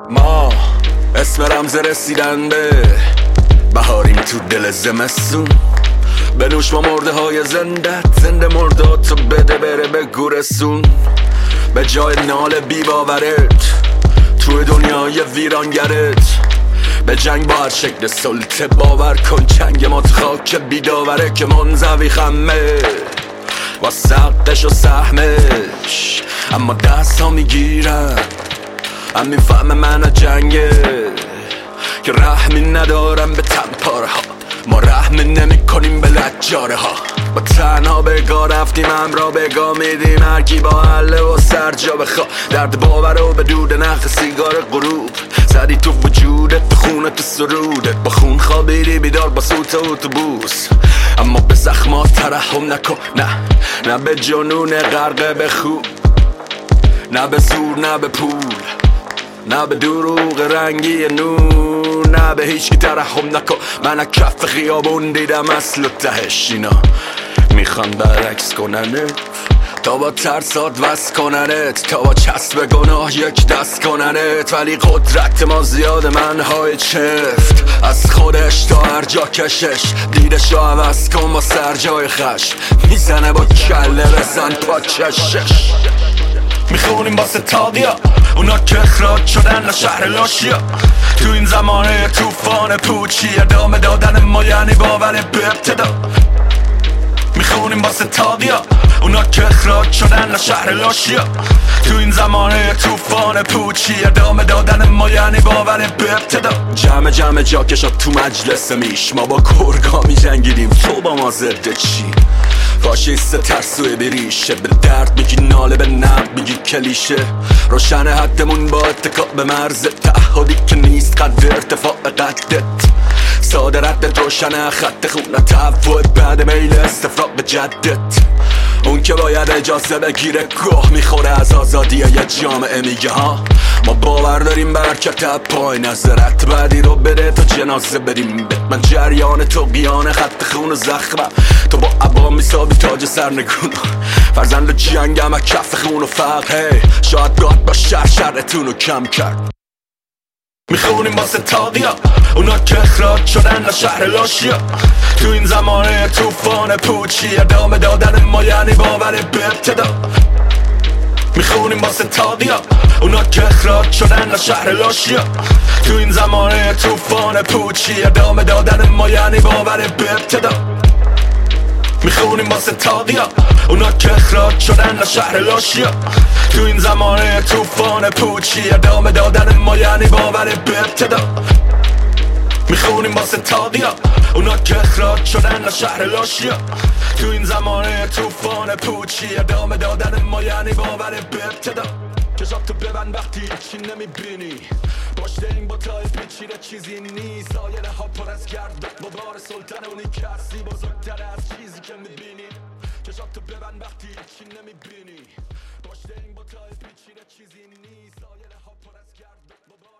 ما اسم رمز رسیدن به بهاریم تو دل زمستون. بنوش با مرده های زنده مرداتو بده بره به گورستون. به جای نال بی باورت توی دنیای ویرانگرت، به جنگ با هر شکل سلطه باور کن. جنگ ما تو خاک بیداوره که منزوی خمه با سقدش و سهمش، اما دست ها میگیرن همین فهم من جنگه که رحمی ندارم به تنپاره ها. ما رحم نمی کنیم به لجاره ها. با تنها بگاه رفتیم همراه بگاه میدیم هرکی با حله و سر جا بخوا. درد باور و بدود نخ سیگار غروب زدی تو وجودت، به خونت سرودت، با خون خوابیدی بیدار با سوت اتوبوس. اما به زخمات ترحم نکن، نه به جنون غرقه به خوب، نه به زور نه به پول، نه به دروغ رنگی نور، نه به هیچ کی ترحم نکن. من کف خیابون دیدم اصل و تهش اینا میخوان برعکس کننت، تا با ترسات وست کننت، تا با چسب گناه یک دست کننت. ولی قدرت ما زیاد، منهای چفت از خودش تا هر جا کشش. دیدش رو عوض کن با سر جای خش، میزنه با کله بزن پا چشش. میخونیم با ستادیا اونا که اخراج شدن شهر لاشیا. تو این زمانه توفان پوچی ادامه دادن ما یعنی باور به ابتدا. میخونیم با ستادیا اونا که اخراج شدن شهر لاشیا. تو این زمانه توفان پوچی ادامه دادن ما یعنی باور به ابتدا. جمع جاکشا تو مجلس میش، ما با گرگا میجنگیدیم تو با ما ضد چی؟ فاشیست ترسوی بریشه، به درد میگی ناله به نقد میگی کلیشه. روشن حدمون با اتکا به مرز تعهدی که نیست قدر ارتفاع قدت. ساده ردت روشن خط خونت تفوه بعد میل استفراغ به جدت. اون که باید اجازه بگیره گوه میخوره از آزادی یه جامعه میگه ها. ما باور داریم برکت پای نظرت بعدی رو بده تا جنازه بریم. من جریان تو قیان خط خون و زخمم، تو با عبا میسابی تاج سرنگون. فرزند جنگم از کف خون و فقه، شاید گاد با شرتون رو کم کرد. میخونیم با ستادیا اونا که اخراج شدن شهر لاشیا. تو این زمانه توفان پوچی ادامه دادن ما یعنی باور به ابتدا. میخونیم با ستادیا اونا که اخراج شدن شهر لاشیا. تو این زمانه توفان پوچی ادامه دادن ما یعنی باور به ابتدا. میخونیم با ستادیا اونا که اخراج شدن شهر لاشیا. تو این زمانه توفان پوچی ادامه دادن ما یعنی باور به ابتدا. میخونیم با ستادیا اونا که اخراج شدن شهر لاشیا. تو این زمانه توفان پوچی ادامه دادن ما یعنی باور به ابتدا. چشاتو ببند وقتی هیچی نمیبینی، پشت این بوتای پیچیده چیزی نیست. آینه ها پر از گرد با بار سلطن اونی که هستی بزرگتر از چیزی که میبینی. چشاتو ببند وقتی هیچی نمیبینی، پشت این بوتای پیچیده چیزی نیست. آینه ها پر از گرد با بار